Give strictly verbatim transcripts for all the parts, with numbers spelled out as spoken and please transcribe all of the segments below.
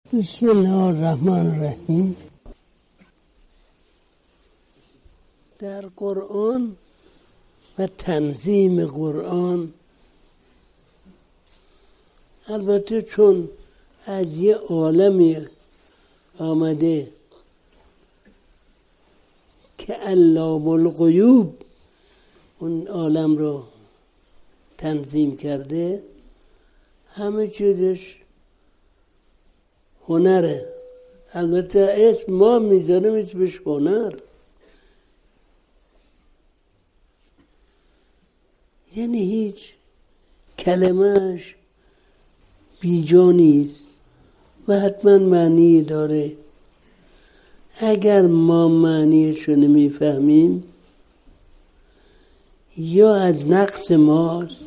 بسم الله الرحمن الرحیم. در قرآن و تنظیم قرآن، البته چون از یه عالمی آمده که علام الغیوب اون عالم رو تنظیم کرده، همه چیزش هنره. البته اسم ما میذاریم اسمش هنر، یعنی هیچ کلمهش بیجا نیست و حتما معنی داره. اگر ما معنیشو نمیفهمیم یا از نقص ماست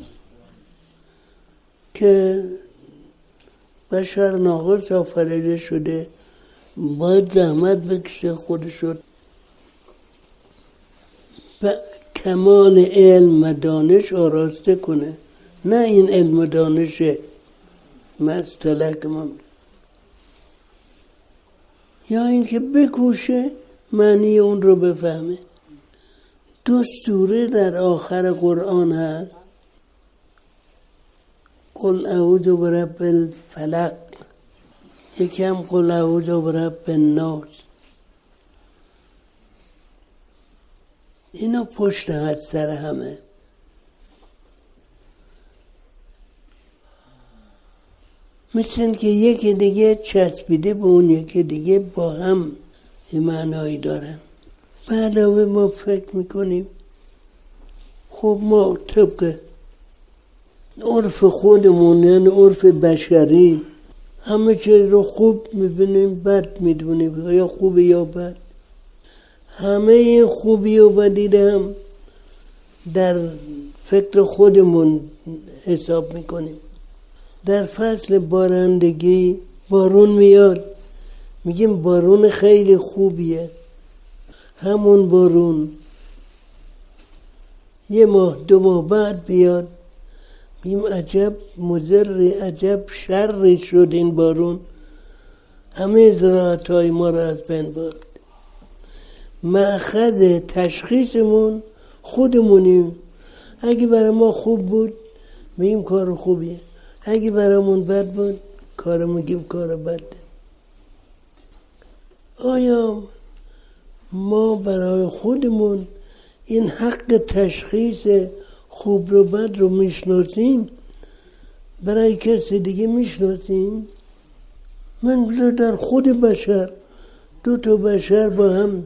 که بشر ناقص آفریده شده، باید زحمت بکشه خودشو به کمال علم و دانش آراسته کنه، نه این علم و دانش مستلک ما، یا اینکه بکوشه معنی اون رو بفهمه. دو سوره در آخر قرآن هست، قل اعوذ برب الفلق، یکی هم قل اعوذ برب الناس. اینا پشت حد سر همه. مثل این که یکی دیگه چسبیده به اون یکی دیگه، با هم یه معنایی دارن. به علاوه ما فکر میکنیم خب ما طبق عرف خودمون، یعنی عرف بشری، همه چیز رو خوب میبینیم، بد میدونیم، یا خوب یا بد. همه این خوبی و بدی هم در فکر خودمون حساب میکنیم. در فصل بارندگی بارون میاد، میگیم بارون خیلی خوبیه. همون بارون یه ماه دو ماه بعد بیاد، میگیم عجب مضر، عجب شر شد این بارون، همه زراعت‌های ما را از بین برد. مأخذ تشخیصمون خودمونیم. اگه برای ما خوب بود میگیم کار خوبیه، اگه برامون بد بود کار میگیم کار بده. آیا ما برای خودمون این حق تشخیص خوب رو بد رو میشناسیم؟ برای کسی دیگه میشناسیم؟ من در خود بشر، دو تا بشر با هم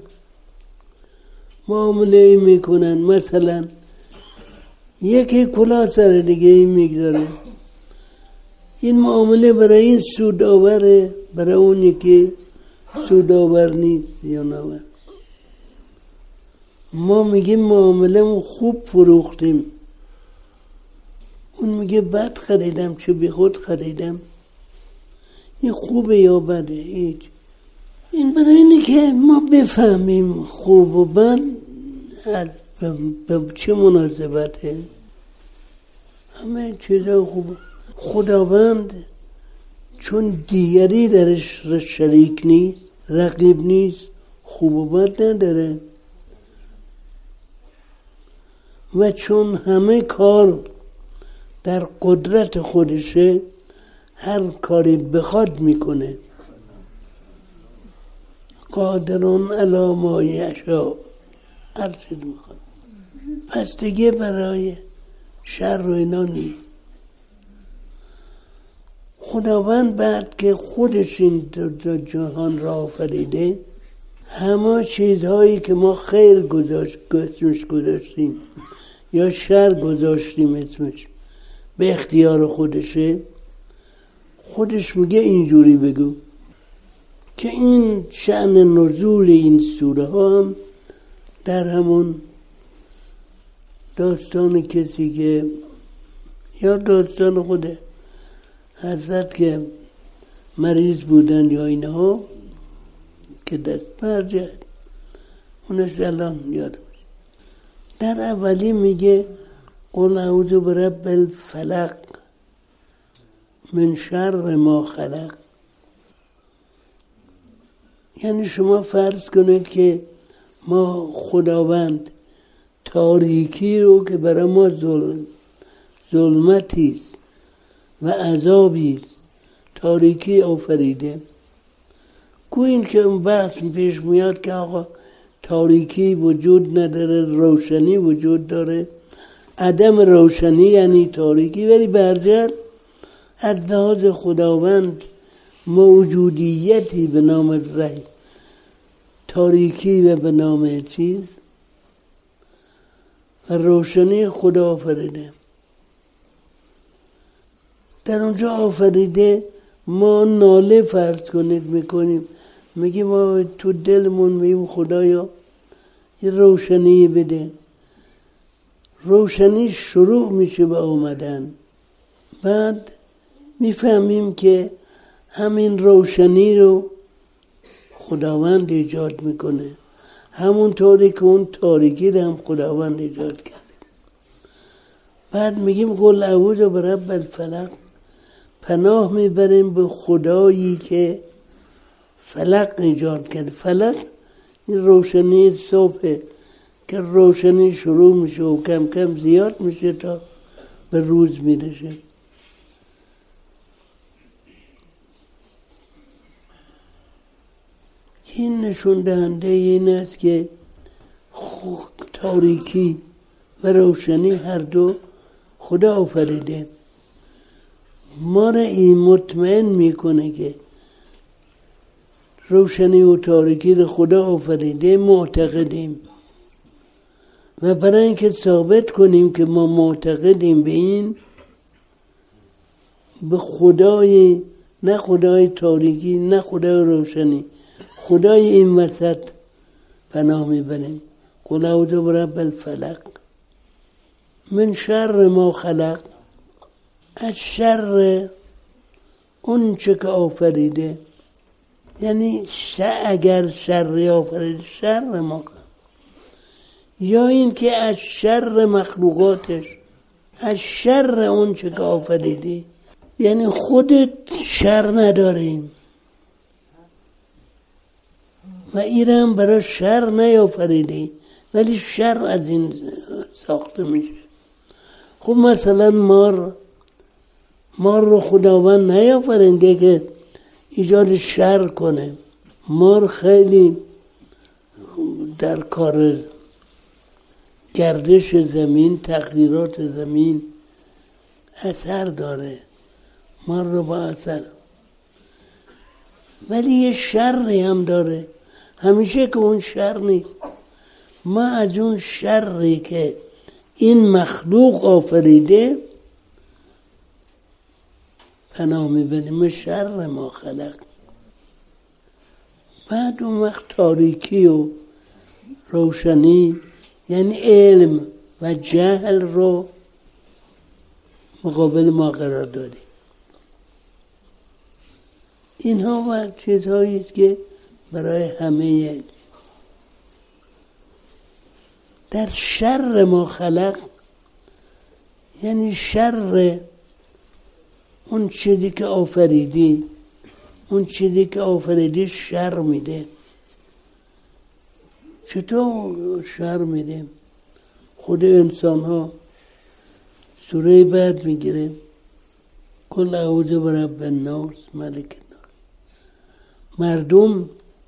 معامله میکنن، مثلا یکی کلاه سر دیگه میگذاره، این معامله برای این سود آوره، برای اون یکی سود آور نیست یا ناور. ما میگیم معامله خوب فروختیم، اون میگه بد خریدم، چه بی خود خریدم. این خوبه یا بده؟ هیچ. این برای اینه که ما بفهمیم خوب و بد از به چه مناسبته. همه چیزا خوب. خداوند چون دیگری درش شریک نیست، رقیب نیست، خوب و بد نداره، و چون همه کار در قدرت خودشه، هر کاری بخواد میکنه، قادرون علی ما یشاء، هر چیز میخواد. پس دیگه برای شر و اینا نیست. خداوند بعد که خودش این جهان را آفریده، همه چیزهایی که ما خیر گذاشت اسمش گذاشتیم یا شر گذاشتیم اسمش، به اختیار خودشه. خودش میگه اینجوری بگو که این شأن نزول این سوره ها هم در همون داستان کسی که، یا داستان خود حضرت که مریض بودن یا اینها که دست برجه، اونش الان یادم. در اولی میگه قل اعوذ برب الفلق من شر ما خلق. یعنی شما فرض کنید که ما خداوند تاریکی رو که برای ما ظلم ظلمتی است و عذابی است تاریکی آفریده. گوییم که اون بحث پیش میاد که آقا تاریکی وجود نداره، روشنی وجود داره. عدم روشنی یعنی تاریکی، ولی برجر از لحاظ خداوند موجودیتی به نام رهی تاریکی و به نام چیز و روشنی خدا آفریده. در اونجا آفریده ما ناله فرض کنید میکنیم، میگیم ما تو دلمون میگیم خدایا یه روشنی بده. روشنی شروع میشه به آمدن. بعد میفهمیم که همین روشنی رو خداوند ایجاد میکنه، همونطوری که اون تاریکی رو هم خداوند ایجاد کرده. بعد میگیم قل اعوذ برب الفلق، پناه میبریم به خدایی که فلق ایجاد کرده. فلق این روشنی صبح که روشنی شروع میشه و کم کم زیاد میشه تا به روز میرسه. این نشون دهنده این است که تاریکی و روشنی هر دو خدا آفریده. ما را این مطمئن میکنه که روشنی و تاریکی رو خدا آفریده، معتقدیم. و برای اینکه ثابت کنیم که ما معتقدیم به این، به خدای نه خدای تاریکی نه خدای روشنی، خدای این وسط پناه میبریم. قل اعوذ برب الفلق من شر ما خلق، از شر اون چه که آفریده. یعنی اگر شر آفریده شر ما، یا این که از شر مخلوقاتش، از شر اون چه که آفریده. یعنی خودت شر نداریم و ایران برای شر نیافریدی، ولی شر از این ساخته میشه. خب مثلا مار مار رو خداوند نیافرینده که ایجاد شر کنه. مار خیلی در کار گردش زمین، تغییرات زمین اثر داره. مار رو با اثر، ولی یه شری هم داره. همیشه که اون شر نیست. ما از اون شری که این مخلوق آفریده پناه میبریم، شر ما خلق. بعد اون وقت تاریکی و روشنی یعنی علم و جهل رو مقابل ما قرار دادیم. اینها و چیزهایی است که برای همه در شر ما خلق، یعنی شر اون چیزی که آفریدی، اون چیزی که آفریدی شر میده. چطور شر میده؟ خود انسان ها سوره بعد میگیره قل اعوذ برب الناس ملک الناس. مردم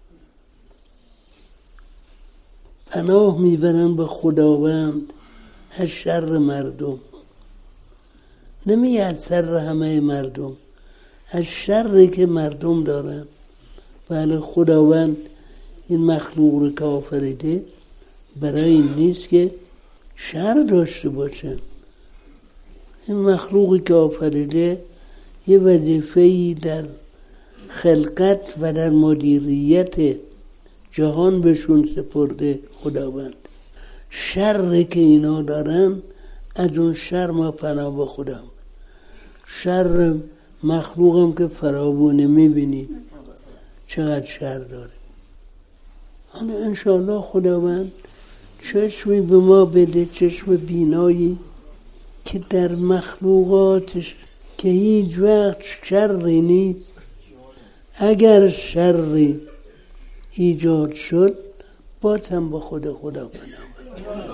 پناه میبرن به خداوند از شر مردم، نمی از شر همه مردم، از شری که مردم دارن. بله خداوند این مخلوق رو که آفریده برای این نیست که شر داشته باشن. این مخلوقی که آفریده یه وظیفه‌ای در خلقت و در مدیریت جهان بهشون سپرده خداوند. شر که اینا دارن از اون شر ما پناه به خدا. شر مخلوقم که فراوونه میبینید چقدر شر داره. حالا انشاءالله خداوند چشمی به ما بده، چشم بینایی که در مخلوقاتش که هیچ وقت شری نیست. اگر شری ایجاد شد باز هم با خود خدا پناه.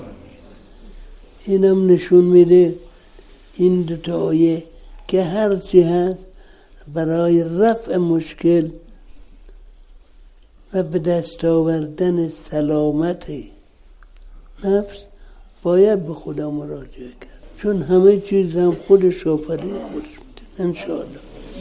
اینم نشون میده این دو تا آیه که هر چی هست برای رفع مشکل و به دست آوردن سلامت نفس باید به خدا مراجعه کرد، چون همه چیز هم خودش آفرین خودش میده. انشاءالله.